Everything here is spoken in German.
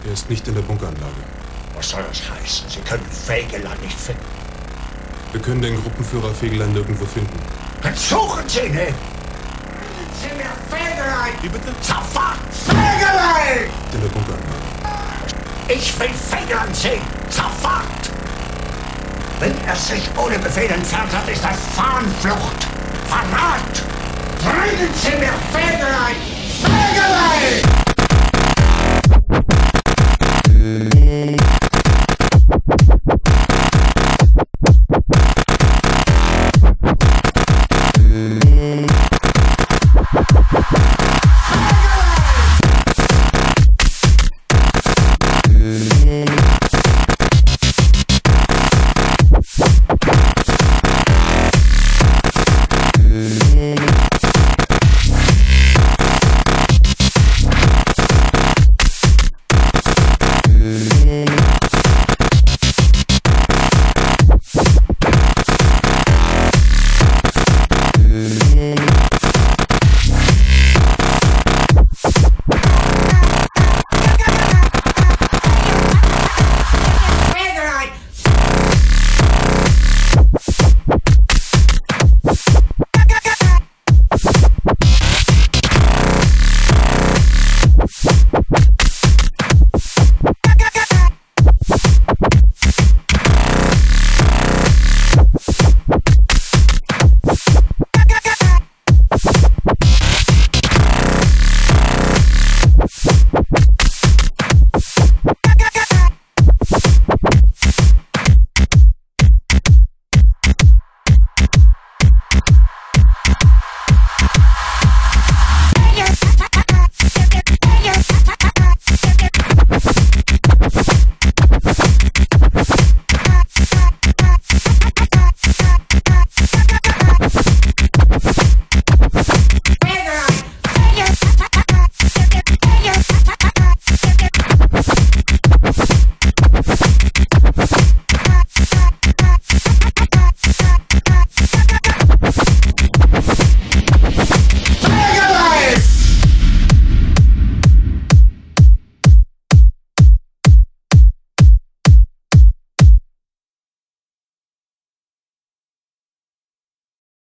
Er ist nicht in der Bunkeranlage. Was soll das heißen? Sie können Fegelein nicht finden. Wir können den Gruppenführer Fegelein nirgendwo finden. Dann suchen Sie ihn! Bringen Sie mir Fegelein! Wie bitte? Sofort Fegelein! In der Bunkeranlage. Ich will Fegelein sehen! Sofort! Wenn er sich ohne Befehl entfernt hat, ist das Fahnenflucht! Verrat! Bringen Sie mir Fegelein! Fegelein! Fegelein!